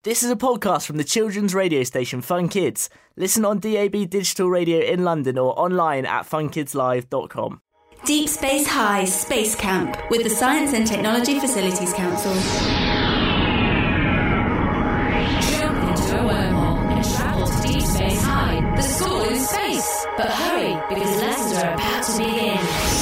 This is a podcast from the children's radio station Fun Kids. Listen on DAB digital radio in London or online at funkidslive.com. Deep Space High Space Camp with the Science and Technology Facilities Council. Jump into a wormhole and travel to Deep Space High, the school in space. But hurry, because lessons are about to begin.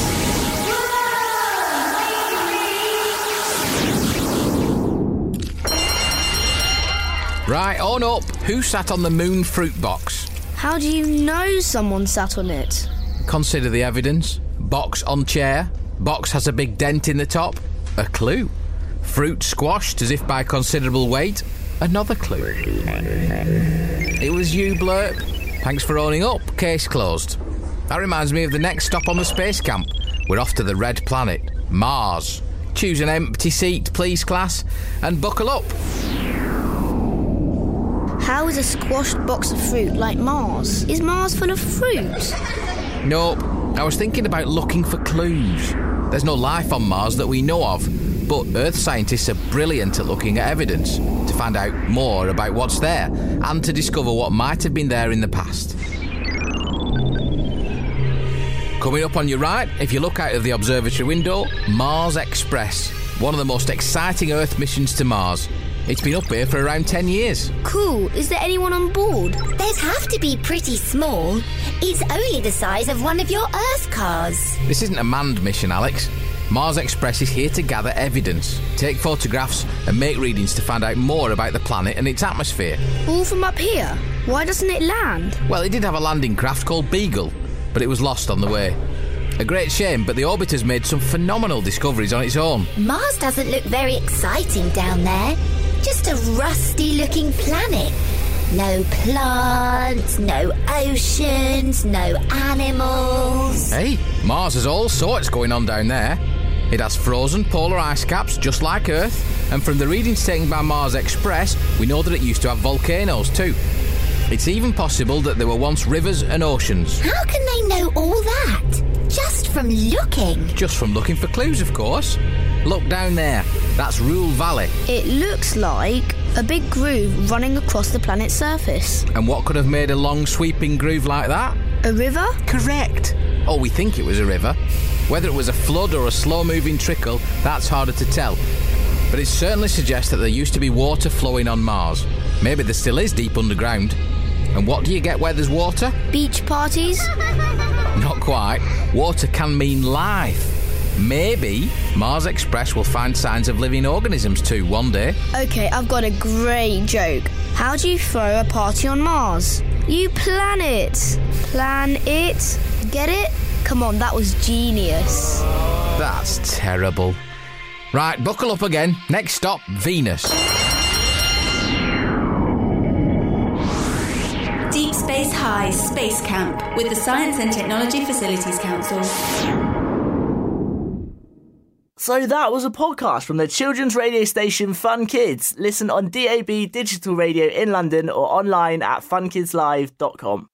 Right, on up. Who sat on the moon fruit box? How do you know someone sat on it? Consider the evidence. Box on chair. Box has a big dent in the top. A clue. Fruit squashed as if by considerable weight. Another clue. It was you, Blurp. Thanks for owning up. Case closed. That reminds me of the next stop on the space camp. We're off to the red planet, Mars. Choose an empty seat, please, class, and buckle up. How is a squashed box of fruit like Mars? Is Mars full of fruit? Nope. I was thinking about looking for clues. There's no life on Mars that we know of, but Earth scientists are brilliant at looking at evidence to find out more about what's there and to discover what might have been there in the past. Coming up on your right, if you look out of the observatory window, Mars Express, one of the most exciting Earth missions to Mars. It's been up here for around 10 years. Cool. Is there anyone on board? They'd have to be pretty small. It's only the size of one of your Earth cars. This isn't a manned mission, Alex. Mars Express is here to gather evidence, take photographs and make readings to find out more about the planet and its atmosphere. All from up here? Why doesn't it land? Well, it did have a landing craft called Beagle, but it was lost on the way. A great shame, but the orbiter's made some phenomenal discoveries on its own. Mars doesn't look very exciting down there. Just a rusty-looking planet. No plants, no oceans, no animals. Hey, Mars has all sorts going on down there. It has frozen polar ice caps, just like Earth, and from the readings taken by Mars Express, we know that it used to have volcanoes too. It's even possible that there were once rivers and oceans. How can they know all that? Just from looking? Just from looking for clues, of course. Look down there. That's Rule Valley. It looks like a big groove running across the planet's surface. And what could have made a long, sweeping groove like that? A river? Correct. Oh, we think it was a river. Whether it was a flood or a slow-moving trickle, that's harder to tell. But it certainly suggests that there used to be water flowing on Mars. Maybe there still is deep underground. And what do you get where there's water? Beach parties? Not quite. Water can mean life. Maybe Mars Express will find signs of living organisms too one day. Okay, I've got a great joke. How do you throw a party on Mars? You plan it. Plan it. Get it? Come on, that was genius. That's terrible. Right, buckle up again. Next stop, Venus. Deep Space High Space Camp with the Science and Technology Facilities Council. So that was a podcast from the children's radio station Fun Kids. Listen on DAB digital radio in London or online at funkidslive.com.